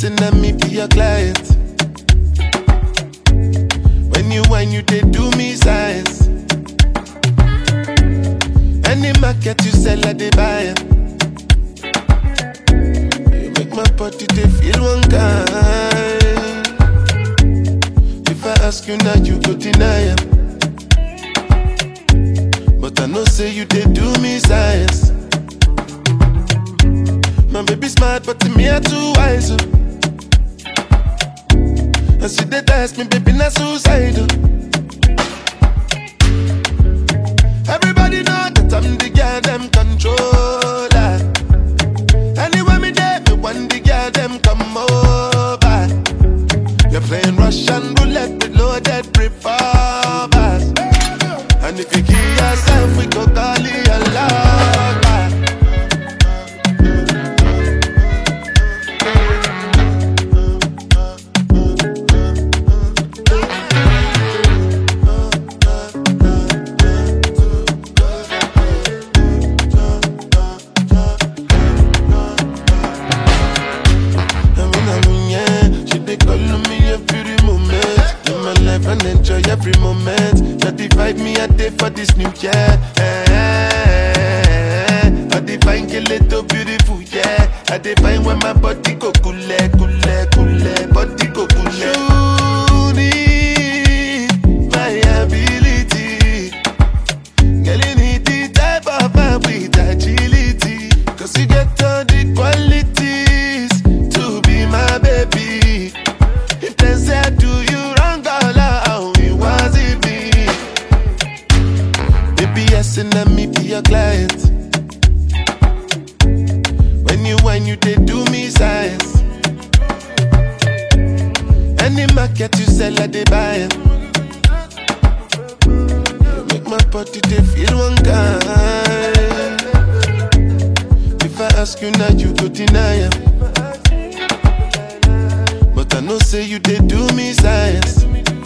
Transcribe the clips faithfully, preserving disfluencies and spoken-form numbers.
asking that me be your client. When you whine, you they do me size. Any market you sell, I they buy it. You make my body they feel one kind. If I ask you now, you go deny it. But I know say you they do me size. My baby smart, but to me I too wise. Oh. And she they ask me, baby, not suicidal. Everybody know that I'm the girl them controller. Anywhere me there, me want the girl them come over. You're playing Russian roulette with loaded revolvers. And if you kill yourself, we go call it a lover. And enjoy every moment. Not divide me a day for this new year. I define get little beautiful, yeah. I define when my body go cool, cool, cool, body go cool. You need my ability. Girl, you need the type of man with agility. Cause you get all the qualities to be my baby. If they say I do you wrong, and let me be your client. When you whine, you they do me size. Any market you sell, I they buy it. You make my body they feel one kind. If I ask you now, you go deny it. But I know say you they do me size.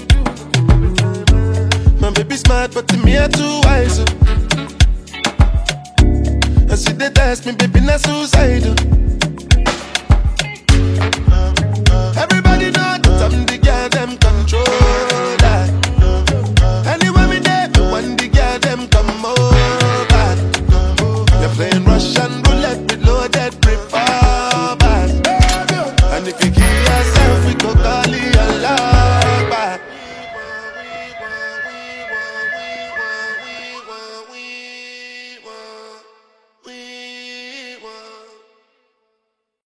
My baby smart, but to me I too wise. And she they ask me, baby, not suicidal.